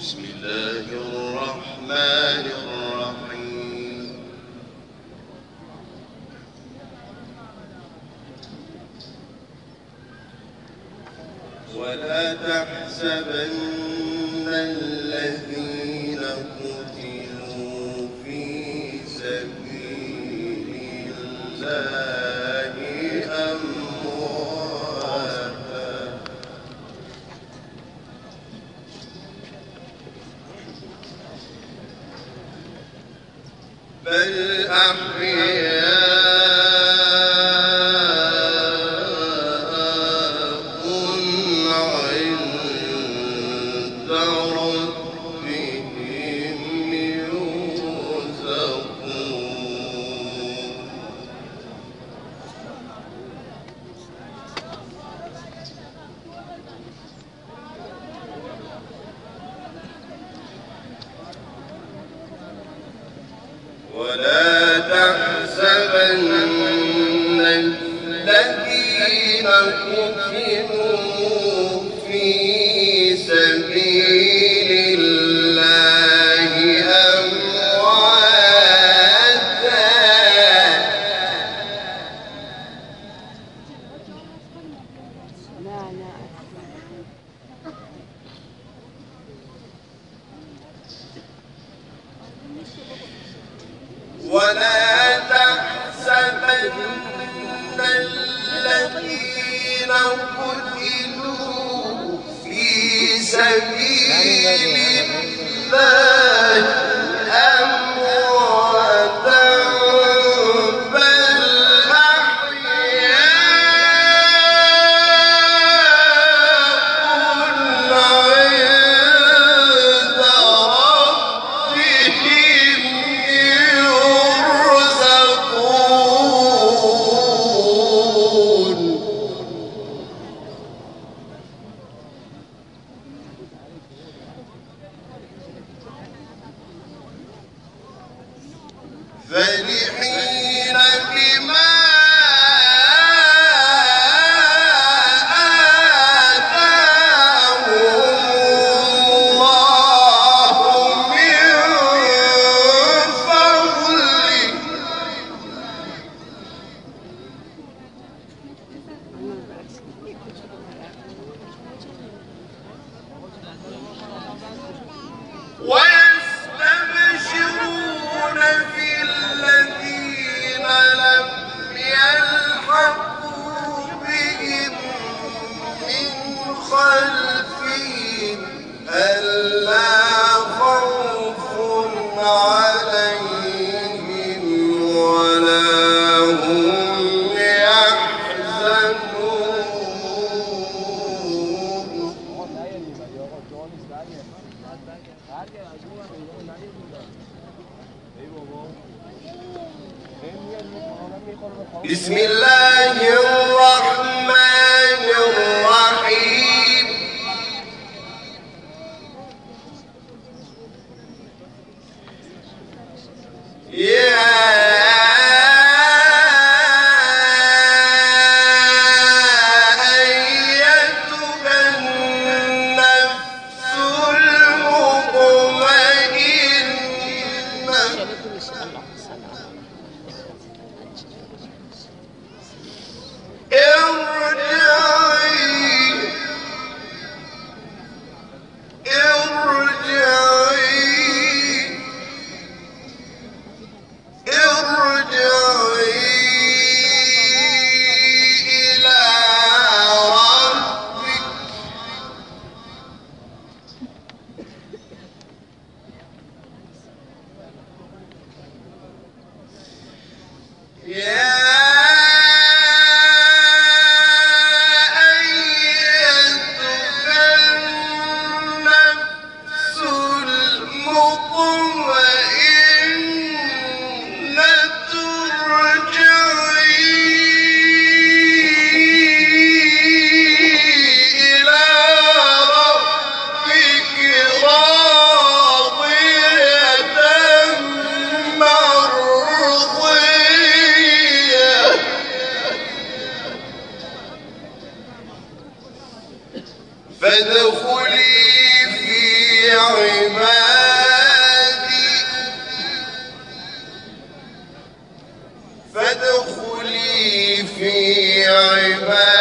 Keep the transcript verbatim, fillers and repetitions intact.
بسم الله الرحمن الرحيم. ولا تحسبن الذين قتلوا في سبيل الله أمواتا بل أحياء عند ربهم يرزقون. ولا تحسبن الذين قتلوا في سبيل الله أمواتا ولا تحسبن الذين قتلوا في سبيل الله أمواتا بل أحياء عند ربهم يرزقون. فرحين بما آتاهم الله من فضله ويستبشرون بالذين لم يلحقوا بهم من خلفهم ألا خوف عليهم ولا هم يحزنون. بسم الله الرحمن الرحيم. يا أيتها النفس المطمئنة ارجعي ارجعي عبادي فادخلي في عبادي